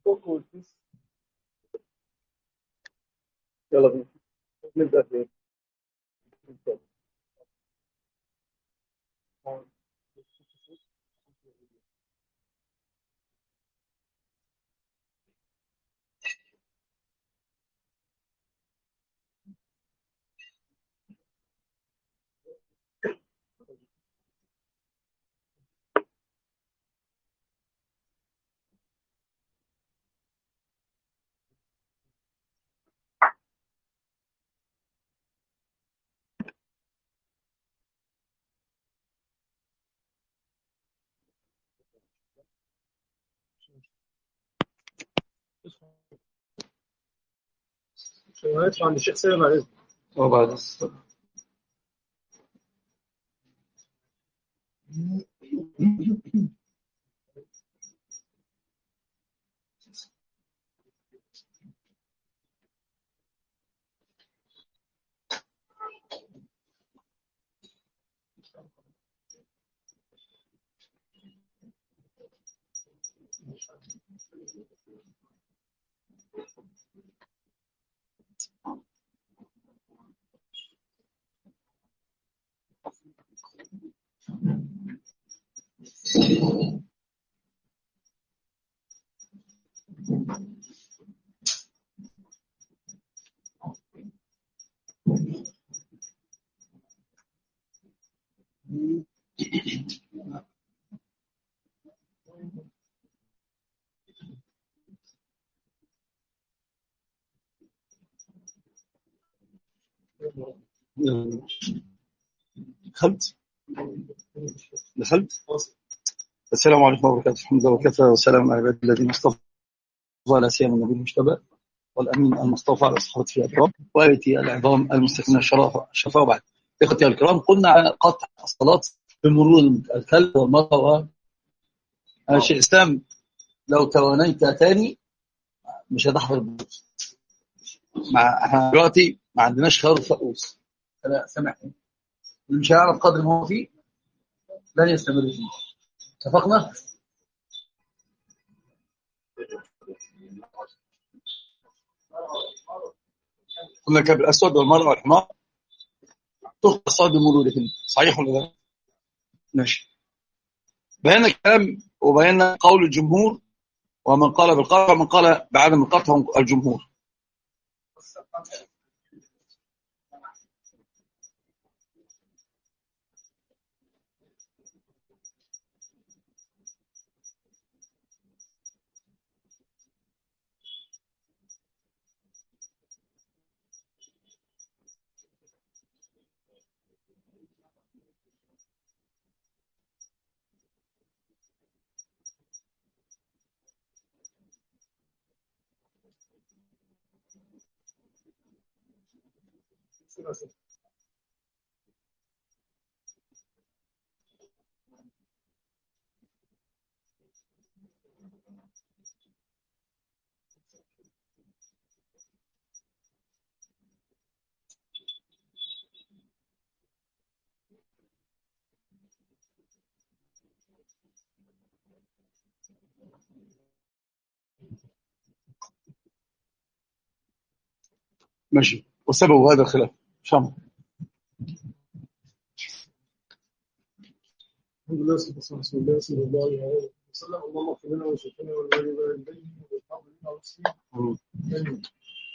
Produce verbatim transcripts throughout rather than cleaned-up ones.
الفوق والكيس. يلا بينا نبدأ في شغالات عند الشيخ سالم عليه. وبعد الصلاة. دخلت دخلت السلام عليكم ورحمة الله الحمد لله وكفى وسلام على عباد الذين اصطفى لا سيما النبي المجتبى والأمين المصطفى على صحبته الأكرام وآيتي العظام المستكملة الشرفاء. وبعد إخوتي الكرام، قلنا على قطع الصلاة بمرور الكلب والمرأة. شيخ الإسلام لو توانيت تاني مش هتحضر البوز. مع احنا دلوقتي ما عندناش خيار فقوس، لا سامحني، اللي مش هيعرف قدر ما هو فيه لن يستمر فيه. اتفقنا؟ قلنا كاب الأسود والمرأة والحمار تخطى الصلاة بمرورهم، صحيح ولا لا؟ ماشي. بينا الكلام وبينا قول الجمهور، ومن قال بالقطع ومن قال بعدم القطع هم الجمهور. ماشي. وسبب هذا الخلاف شام. الحمد لله والصلاة والسلام على رسول الله صلى الله عليه وسلم. اللهم اغفر لنا وشفنا والوالدين والحاضرين والمسلمين.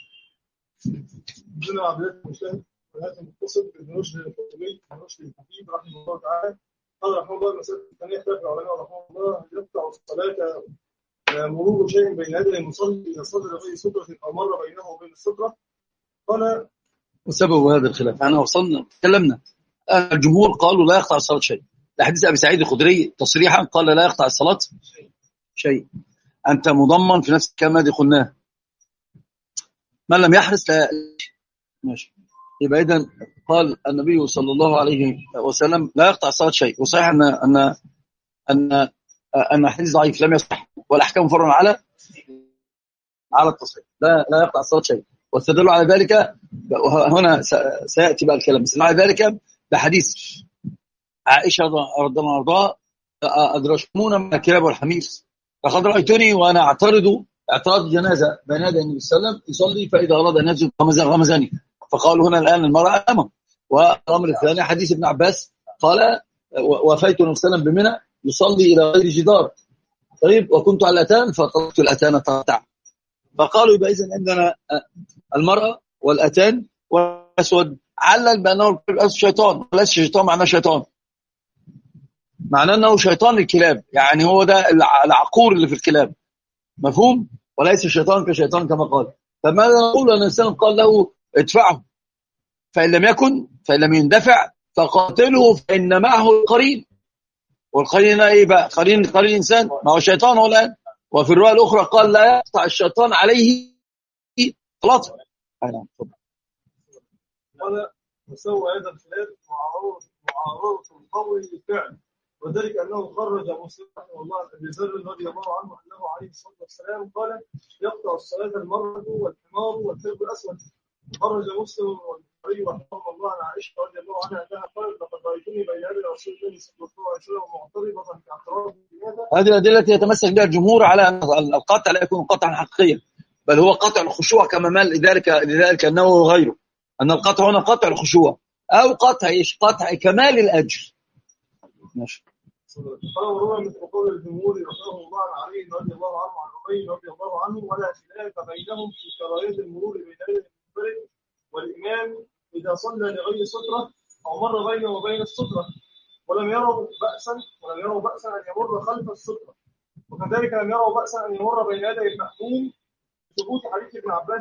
عندنا عبادات المجتهد وهذا متصل بابن رشد القرطبي بن رشد الحفيد رحمه الله تعالى. قال رحمه الله المسألة الثانية اختلف العلماء رحمه الله هل يقطع الصلاة مرور شيء بين يدي المصلي إذا صدر في سترة أو مر بينه وبين السترة؟ قال وسبب هذا الخلاف يعني وصلنا تكلمنا. الجمهور قالوا لا يقطع الصلاة شيء. لحديث أبي سعيد الخدري تصريحا قال لا يقطع الصلاة شيء. أنت مضمن في نفس الكلام الذي قلناه، من لم يحرس لا. ماشي. يبقى إذن قال النبي صلى الله عليه وسلم لا يقطع الصلاة شيء. وصحيح أن أن أن أن حديث ضعيف لم يصح والأحكام فرع على على التصحيح. لا لا يقطع الصلاة شيء. واستدلوا على ذلك هنا سيأتي بقى الكلام، بس على ذلك بحديث عائشة رضي الله عنها أدرشمون من الكلاب والحمير لقد رأيتني وأنا أعترض اعتراض الجنازة بين يدي النبي صلى الله عليه وسلم يصلي، فإذا أراد أن يسجد غمزني، فقالوا هنا الآن المرأة أمام. والأمر الثاني حديث ابن عباس قال وفيت النبي صلى الله عليه وسلم بمنى يصلي إلى غير جدار، طيب وكنت على الأتان فطلبت الأتان تقطع. فقالوا يبقى إذن عندنا المرأة والأتان والأسود، علل بأنه الشيطان، وليس شيطان معناه شيطان، معناه أنه شيطان الكلاب، يعني هو ده العقور اللي في الكلاب، مفهوم؟ وليس الشيطان كشيطان كما قال. فماذا نقول أن الإنسان قال له ادفعه، فإن لم يكن فإن لم يندفع فقاتله فإن معه القرين، والقرين ايه بقى؟ قرين قرين انسان، ما هو شيطان هو الان. وفي الروايه الاخرى قال لا يقطع الشيطان عليه صلاته. قال وسوى هذا الخلاف معارضه معارضه القول للفعل، وذلك انه خرج مسلم رحمه الله عن ابي ذر رضي الله عنه انه عليه الصلاه والسلام قال يقطع الصلاه المرأة والحمار والكلب الاسود. خرج مسلم والبخاري رحمه الله عن عائشه رضي الله عنها انها قالت لقد رايتني بين يدي رسول الله صلى الله عليه وسلم معترضه في اعتراض بهذا. هذه الادله التي يتمسك بها الجمهور على ان القطع لا يكون قطعا حقيقيا، بل هو قطع الخشوع كما مال لذلك لذلك انه غيره، ان القطع هنا قطع الخشوع او قطع ايش؟ قطع كمال الاجر. ماشي. قال وروى من قول الجمهور رحمه الله عن علي رضي الله عنه عن ابي رضي الله عنه ولا خلاف بينهم في كراهيه المرور بين يدي المنفرد والامام اذا صلى لغير ستره او مر بينه وبين الستره، ولم يروا بأسا ولم يروا بأسا ان يمر خلف الستره، وكذلك لم يروا بأسا ان يمر بين يدي المأموم ثبوت حديث ابن عباس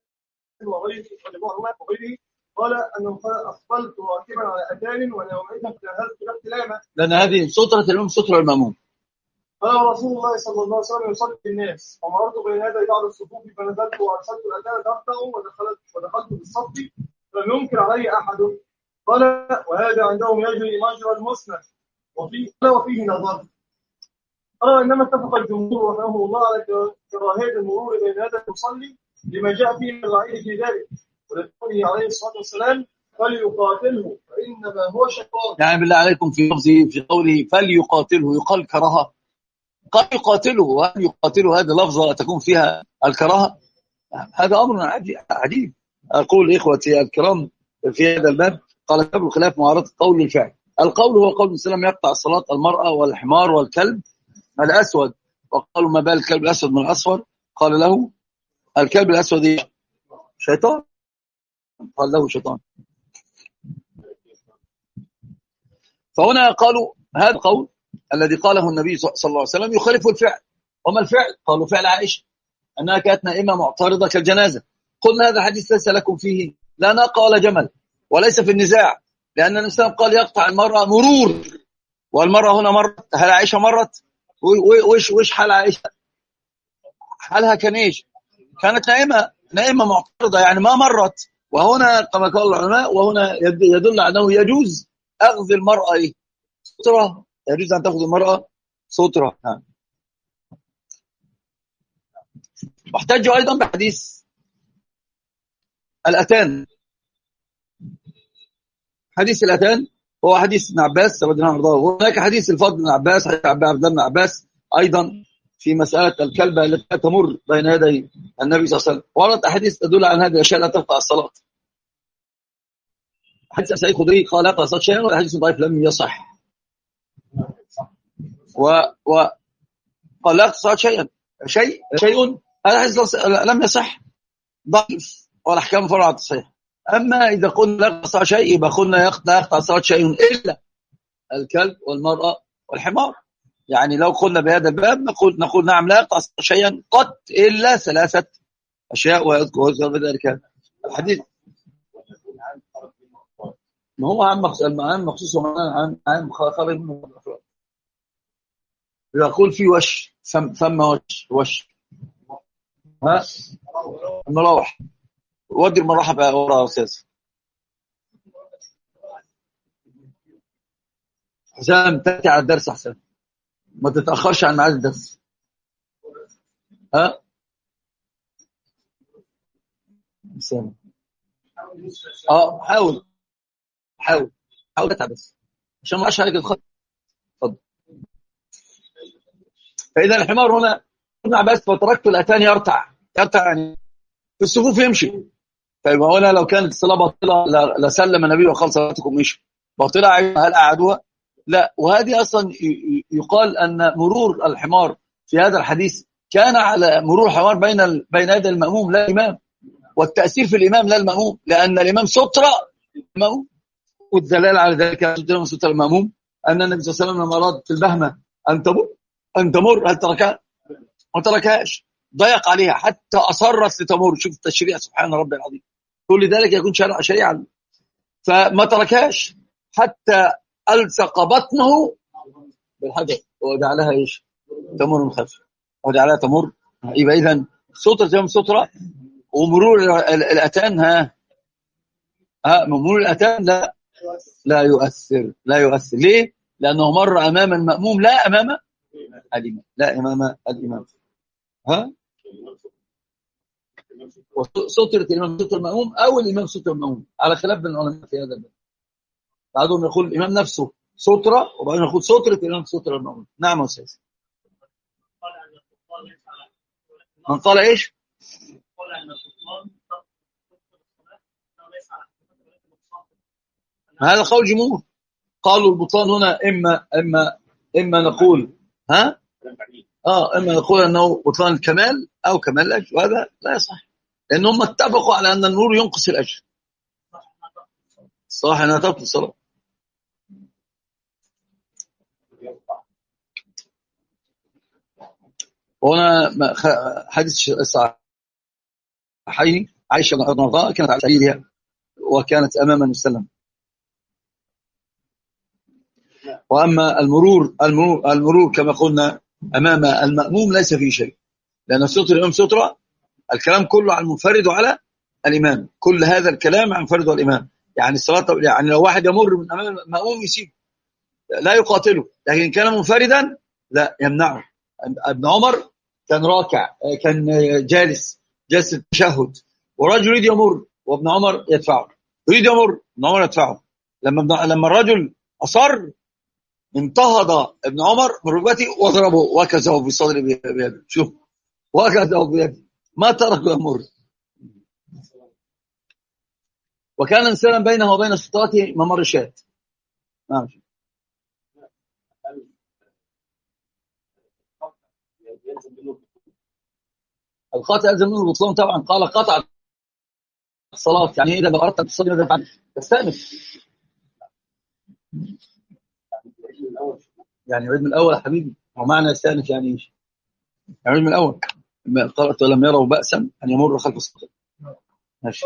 وغيره رضي الله عنه وغيره قال انه اقبلت راكبا على اتان وانا يومئذ تجهزت الاحتلام، لان هذه ستره الامام ستره المأموم. قال رسول الله صلى الله عليه وسلم يصلي بالناس ومررت بين يدي بعض الصفوف فنزلت وارسلت الاتان تحته ودخلت ودخلت بالصف فلم ينكر علي احد. قال وهذا عندهم يجري مجرى المسند وفيه وفيه نظر. قال انما اتفق الجمهور رحمه الله على كراهيه المرور بين يدي المصلي لما جاء فيه من الوعيد في ذلك، ولقوله عليه الصلاه والسلام فليقاتله فانما هو شيطان. يعني بالله عليكم في لفظه في قوله فليقاتله يقال كراهه؟ قال يقاتله، وهل يقاتله هذه لفظه تكون فيها الكراهه؟ هذا امر عجيب. اقول اخوتي الكرام في هذا الباب قال باب الخلاف معارضه القول للفعل. القول هو قول السلام يقطع الصلاه المراه والحمار والكلب الاسود، وقالوا ما بال الكلب الاسود من الاصفر؟ قال له الكلب الاسود شيطان، قال له شيطان. فهنا قالوا هذا القول الذي قاله النبي صلى الله عليه وسلم يخالف الفعل. وما الفعل؟ قالوا فعل عائشة أنها كانت نائمة معترضة كالجنازة. قلنا هذا الحديث ليس لكم فيه لا ناقة ولا جمل، وليس في النزاع، لأن الإنسان قال يقطع المرأة مرور، والمرأة هنا مرت. هل عائشة مرت؟ وش وش حال عائشة؟ حالها كان ايش؟ كانت نائمة نائمة معترضة، يعني ما مرت. وهنا كما قال العلماء وهنا يدل على أنه يجوز أخذ المرأة إيه؟ سترة، يجوز أن تأخذ المرأة سترة. واحتجوا أيضا بحديث الأتان. حديث الأتان هو حديث ابن عباس رضي الله عنه، وهناك حديث الفضل بن عباس حديث عبد الله بن عباس أيضا في مسألة الكلبة التي تمر بين يدي النبي صلى الله عليه وسلم. وردت أحاديث تدل على هذه الأشياء لا تقطع الصلاة. حديث سعيد الخدري قال لا يقطع الصلاة شيئا، والحديث ضعيف لم يصح. و و قال لا يقطع الصلاة شيئا شيء شيء هذا الحديث لم يصح، ضعيف، والأحكام فرع التصحيح. أما إذا قلنا لا يقطع الصلاة شيء يبقى قلنا يقطع الصلاة شيء إلا الكلب والمرأة والحمار. يعني لو قلنا بهذا الباب نقول نقول نعم لا يقطع شيئا قط إلا ثلاثة أشياء، ويذكر بذلك الحديث. ما هو عام عام مخصوص عام عام خارج منه الأفراد. يقول في وش ثم ثم وش وش ها المروح، ودي المروحة بقى ورا يا أستاذ حسام. تأتي على الدرس أحسن، ما تتأخرش عن ميعاد الدرس. ها حسام اه حاول حاول حاول تتعب بس عشان ما اعرفش عليك الخط. اتفضل. فإذا الحمار هنا ابن عباس فتركت الاتان يرتع يرتع يعني في الصفوف يمشي. طيب هنا لو كانت الصلاه باطله لسلم النبي وقال صلاتكم مشي باطله، هل اعادوها؟ لا. وهذه اصلا يقال ان مرور الحمار في هذا الحديث كان على مرور الحمار بين بين يدي المأموم لا الامام، والتأثير في الامام لا المأموم، لان الامام سترة المأموم. والدلالة على ذلك سترة المأموم ان النبي صلى الله عليه وسلم لما اراد في البهمه ان تمر ان تمر هل تركها؟ ما تركهاش، ضيق عليها حتى اصرت لتمر. شوف التشريع سبحان ربي العظيم، كل ذلك يكون شرع شريعا، فما تركهاش حتى الصق بطنه بالحجر وجعلها ايش؟ تمر من خلفه وجعلها تمر. يبقى اذا سترة يوم سترة، ومرور الاتان ها ها مرور الاتان لا لا يؤثر لا يؤثر ليه؟ لانه مر امام المأموم لا امام الامام لا امام الامام. ها وسترة الامام سترة المأموم او الامام سترة المأموم على خلاف بين العلماء في هذا الباب. بعضهم يقول الامام نفسه سترة، وبعضهم يقول سترة الامام سترة المأموم. نعم يا استاذ. من قال ايش؟ هذا قول جمهور، قالوا البطلان هنا اما اما اما نقول ها اه اما نقول انه بطلان الكمال او كمال الاجر، وهذا لا يصح لان هم اتفقوا على ان النور ينقص الاجر. صح انها تبطل الصلاه. هنا حديث الصحيحين عائشه رضي الله عنها كانت على سريرها وكانت امام النبي صلى الله عليه وسلم. واما المرور المرور, المرور كما قلنا امام المأموم ليس فيه شيء، لان ستر الامام ستره، الكلام كله على المنفرد وعلى الامام، كل هذا الكلام عن المنفرد والامام. يعني الصلاه يعني لو واحد يمر من امام المأموم يسيب لا يقاتله، لكن كان منفردا لا يمنعه. ابن عمر كان راكع، كان جالس جالس التشهد، ورجل يريد يمر وابن عمر يدفعه، يريد يمر ابن عمر يدفعه. لما لما الرجل اصر انتهض ابن عمر من ركبته وضربه وكزه في صدره بيده. شوف وكزه بيده ما تركه يمر. وكان انسانا بينه وبين سلطاته ممر شاة. نعم. القاطع يلزم منه البطلان طبعا. قال قطع الصلاة، يعني إذا لو أردت أن تصلي ماذا تفعل؟ تستأنف. يعني عيد من الأول يا حبيبي، هو معنى يستأنف يعني إيش؟ يعني عيد من الأول. قالت ولم يروا بأسا أن يمر خلف الصلاة. ماشي.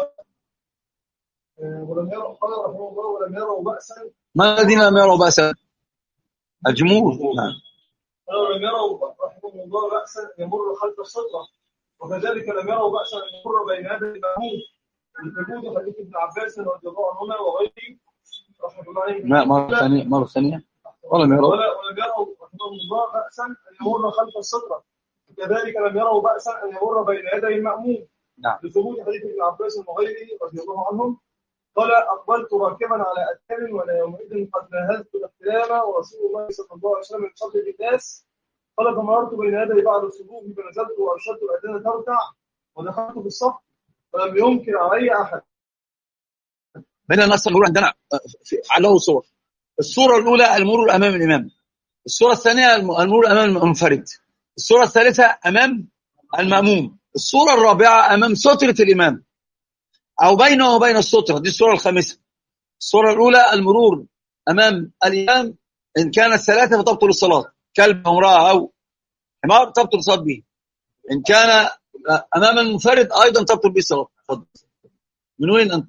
ولم يروا قال رحمه الله ولم يروا بأسا. ما الذين لم يروا بأسا؟ الجمهور. نعم. ولم يروا رحمه الله بأسا أن يمر خلف الصلاة، وكذلك لم يروا بأسا أن يمر بين يدي المأموم لثبوت حديث ابن عباس رضي الله عنهما وغيره رحمه الله عليه. لا مرة ثانية مرة ثانية ولم يروا ولم يروا رحمه الله بأسا أن يمر خلف الصلاة، وكذلك لم يروا بأسا أن يمر بين يدي المأموم. نعم. لثبوت حديث ابن عباس وغيره رضي الله عنهم قال أقبلت راكبا على أتان ولا يومئذ قد نهزت الاحتلام ورسول الله صلى الله عليه وسلم يصلي بالناس. قال فمررت بين يدي بعض الصفوف فنزلت وأرشدت الأذان ترتع ودخلت في الصف ولم ينكر علي أحد. بين الناس المرور عندنا على صور. الصورة الأولى المرور أمام الإمام، الصورة الثانية المرور أمام المنفرد، الصورة الثالثة أمام المأموم، الصورة الرابعة أمام سترة الإمام أو بينه وبين السترة، دي الصورة الخامسة. الصورة الأولى المرور أمام الإمام إن كانت ثلاثة فتبطل الصلاة، كلب أو امرأة أو حمار تبطل الصلاة به. إن كان أمام المنفرد أيضا تبطل به الصلاة. تفضل. من وين أنت؟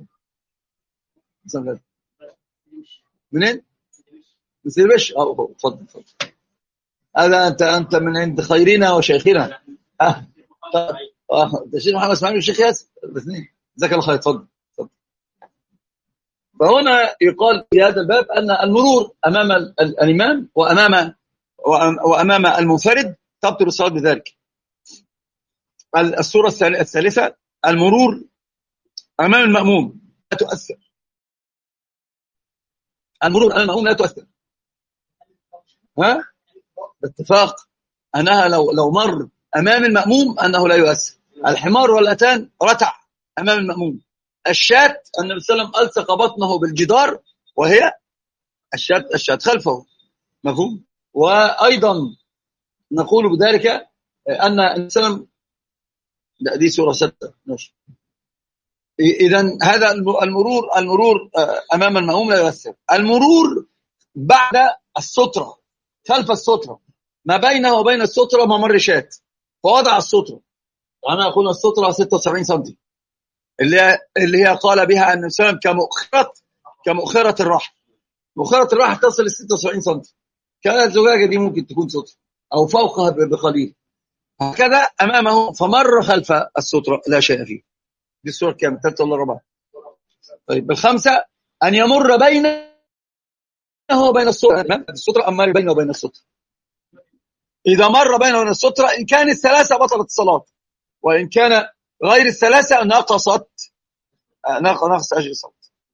منين؟ من سيربش. أه تفضل تفضل. هذا أنت أنت من عند خيرنا وشيخنا. أه أه الشيخ محمد إسماعيل والشيخ ياسر الاثنين. جزاك الله خير. تفضل تفضل. فهنا يقال في هذا الباب أن المرور أمام الإمام وأمام وأمام المنفرد تبطل الصلاة بذلك. الصورة الثالثة المرور أمام المأموم لا تؤثر. المرور أمام المأموم لا تؤثر. ها؟ باتفاق أنها لو لو مر أمام المأموم أنه لا يؤثر. الحمار والأتان رتع أمام المأموم. الشاة النبي صلى الله عليه وسلم ألصق بطنه بالجدار وهي الشاة الشاة خلفه. مفهوم؟ وأيضا نقول بذلك أن النبي صلى الله عليه وسلم، دي سورة ستة ماشي. إذن هذا المرور المرور أمام المأموم لا يؤثر. المرور بعد السترة خلف السترة، ما بينه وبين السترة ممر شاة، فوضع السترة، وأنا أقول السترة ستة وسبعين سنتي، اللي هي اللي هي قال بها أن الإنسان كمؤخرة كمؤخرة الرحل. مؤخرة الرحل تصل ل ستة وسبعين سنتي، كانت الزجاجة دي ممكن تكون سترة أو فوقها بقليل، هكذا أمامه فمر خلف السترة لا شيء فيه. دي الصورة كام؟ ثالثة ولا رابعة؟ طيب الخمسة أن يمر بينه وبين السترة، السترة أمر بينه وبين السترة. إذا مر بينه وبين السترة إن كان الثلاثة بطلت الصلاة، وإن كان غير الثلاثة نقصت نقص أجر الصلاة.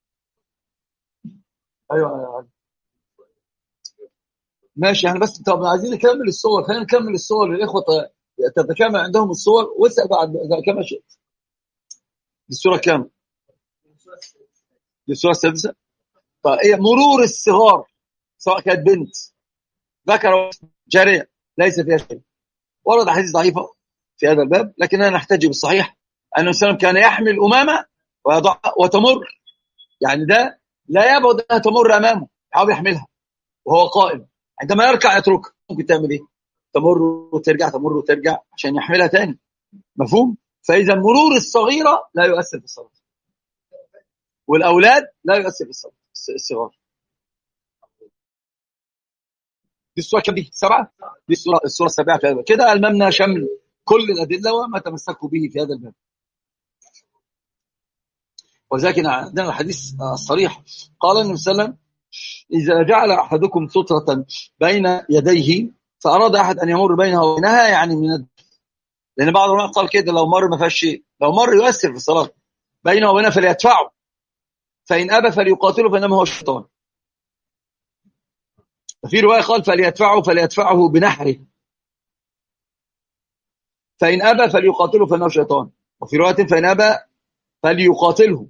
أيوة ماشي. يعني بس طب عايزين نكمل الصور، خلينا نكمل الصور للإخوة تتكامل عندهم الصور، واسأل بعد كما شئت. دي الصورة كام؟ دي الصورة السادسة. طيب إيه مرور الصغار سواء كانت بنت ذكر جارية ليس فيها شيء. ورد حديث ضعيفة في هذا الباب، لكننا نحتج بالصحيح أن النبي كان يحمل أمامة ويضع وتمر، يعني ده لا يبعد أنها تمر أمامه، يحاول يحملها وهو قائم، عندما يركع يتركها. ممكن تعمل إيه؟ تمر وترجع تمر وترجع عشان يحملها تاني. مفهوم؟ فإذا مرور الصغيرة لا يؤثر في الصلاة، والأولاد لا يؤثر في الصلاة الصغار. دي الصورة كم دي؟ سبعة؟ دي الصورة الصورة السابعة في هذا الباب. كده ألممنا شمل كل الأدلة وما تمسكوا به في هذا الباب. ولكن عندنا الحديث الصريح قال النبي صلى الله عليه وسلم: إذا جعل أحدكم سترة بين يديه فأراد أحد أن يمر بينها وبينها، يعني من الد... لأن بعض العلماء قال كده لو مر ما فيهاش شيء، لو مر يؤثر في الصلاة، بينه وبينها فليدفعه، فإن أبى فليقاتله فإنما هو الشيطان. في رواية قال فليدفعه فليدفعه بنحره، فإن أبى فليقاتله فإنه شيطان. وفي رواية فإن أبى فليقاتله.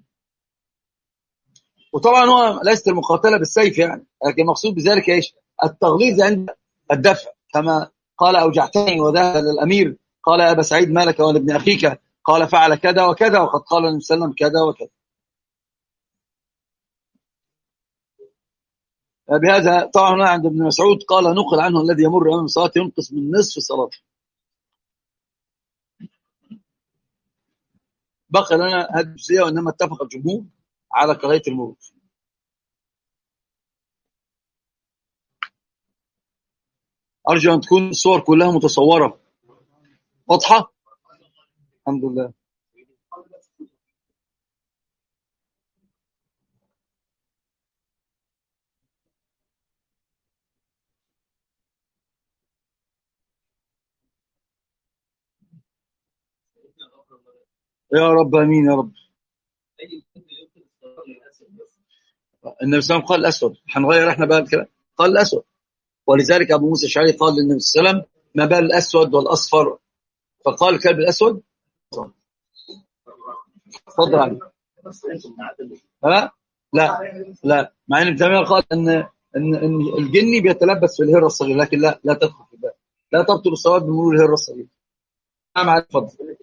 وطبعا هو ليست المقاتلة بالسيف يعني، لكن المقصود بذلك ايش؟ التغليظ عند الدفع، كما قال أوجعتني وذهب للأمير قال يا أبا سعيد ما لك ولابن أخيك؟ قال فعل كذا وكذا وقد قال النبي صلى الله عليه وسلم كذا وكذا. بهذا طبعا عند ابن مسعود قال نقل عنه الذي يمر أمام الصلاة ينقص من نصف صلاته. بقى لنا هذه الجزئية، وإنما اتفق الجمهور على كراهية المرور. أرجو أن تكون الصور كلها متصورة واضحة. الحمد لله. يا رب امين يا رب. النبي صلى الله عليه وسلم قال الاسود، هنغير احنا بقى الكلام، قال الاسود. ولذلك ابو موسى الاشعري قال للنبي صلى الله عليه وسلم ما بال الاسود والاصفر؟ فقال الكلب الاسود. تفضل علي. ها لا لا، مع ان ابن تيميه قال ان ان ان الجني بيتلبس في الهره الصغيره، لكن لا لا تدخل في الباب، لا تبطل الصلاه بمرور الهره الصغيره. نعم علي تفضل.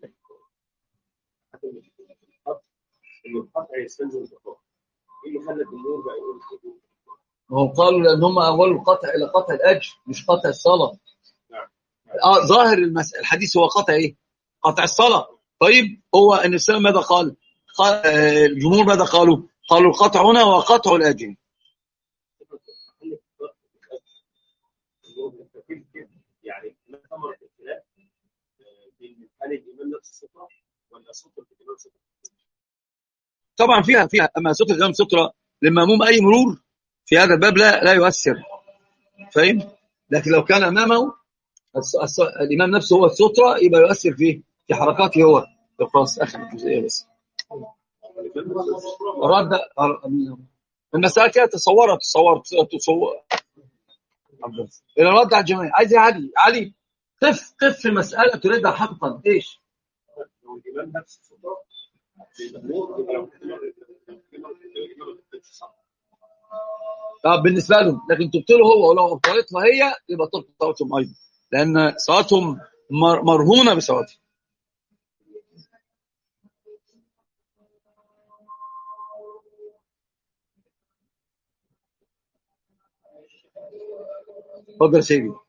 هم قالوا لان هم اول القطع الى قطع الاجر مش قطع الصلاه. اه ظاهر المس... الحديث هو قطع ايه؟ قطع الصلاه. طيب هو ان السلام ماذا قال؟ قال آه الجمهور ماذا قالوا؟ قالوا القطع هنا وقطع الاجر. يعني ما ثمرة الاختلاف بين هل الامام نفس الستره ولا ستره الامام ستره؟ طبعا فيها فيها اما ستره الامام ستره للماموم اي مرور في هذا الباب لا لا يؤثر، فاهم؟ لكن لو كان امامه الامام نفسه هو الستره يبقى يؤثر فيه في حركاته هو. خلاص اخر الجزئيه بس. رد المساله كده تصورت تصورت تصور الى رد على الجماعه. عايز يا علي علي قف قف في مسألة تريدها حقا. ايش؟ لو الإمام نفس الصوت النور يبقى لو طب بالنسبة لهم، لكن تبطله هو، ولو ابطلتها هي يبقى تبطل صلاتهم أيضا، لأن صلاتهم مر- مرهونة بصلاتهم. اتفضل يا سيدي.